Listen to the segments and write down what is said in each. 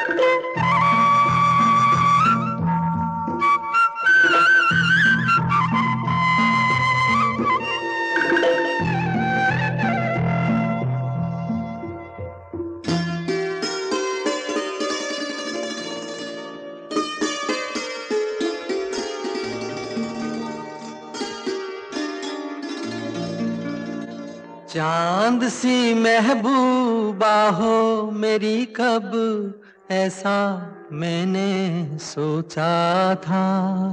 चांद सी महबूबा हो मेरी, कब ऐसा मैंने सोचा था।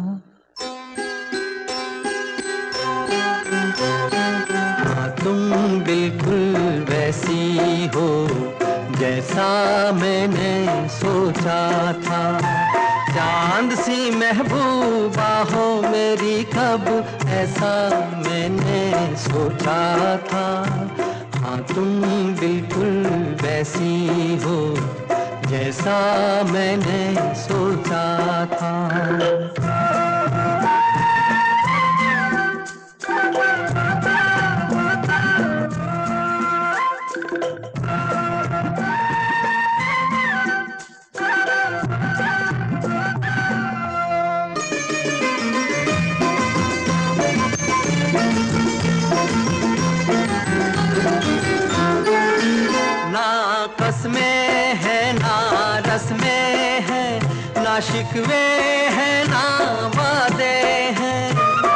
हाँ, तुम बिल्कुल वैसी हो जैसा मैंने सोचा था। चांद सी महबूबा हो मेरी, कब ऐसा मैंने सोचा था। हाँ, तुम बिल्कुल वैसी हो जैसा मैंने सोचा था। ना कसमें है ना रस्में है, ना शिकवे है ना वादे हैं।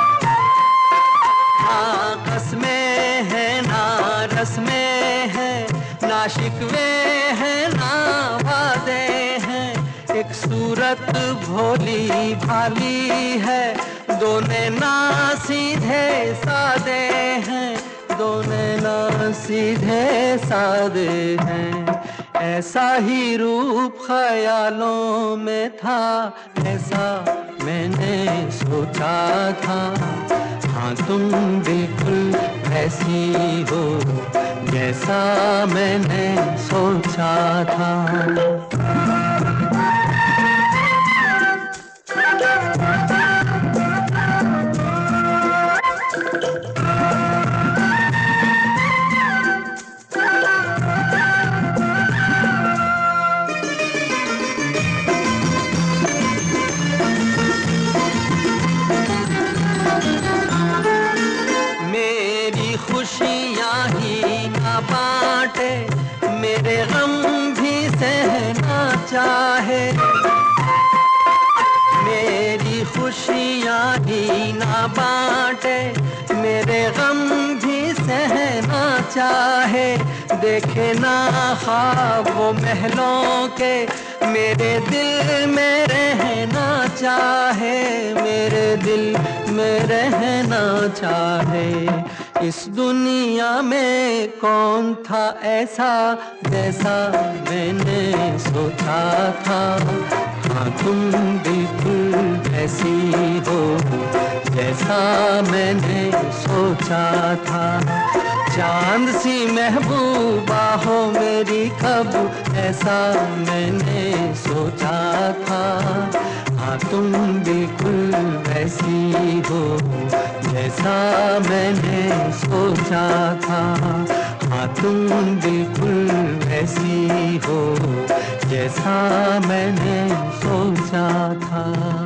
ना कसमें है ना रस्में है, ना शिकवे है ना वादे हैं। एक सूरत भोली भाली है, दोनों ना सीधे सादे हैं। दोनों ना सीधे सादे हैं। ऐसा ही रूप ख्यालों में था, ऐसा मैंने सोचा था। हाँ, तुम बिल्कुल ऐसी हो जैसा मैंने सोचा था। मेरी खुशियाँ ही ना बांटे, मेरे गम भी सहना चाहे। मेरी खुशियाँ ही ना बांटे, मेरे गम भी सहना चाहे। देखे ना ख्वाब वो महलों के, मेरे दिल में रहना चाहे। मेरे दिल में रहना चाहे। इस दुनिया में कौन था ऐसा जैसा मैंने सोचा था। हाँ, तुम बिल्कुल ऐसी हो जैसा मैंने सोचा था। चांद सी महबूबा हो मेरी, कब ऐसा मैंने सोचा था। हाँ, तुम बिल्कुल वैसी हो जैसा मैंने सोचा था। हाँ, तुम बिल्कुल वैसी हो जैसा मैंने सोचा था।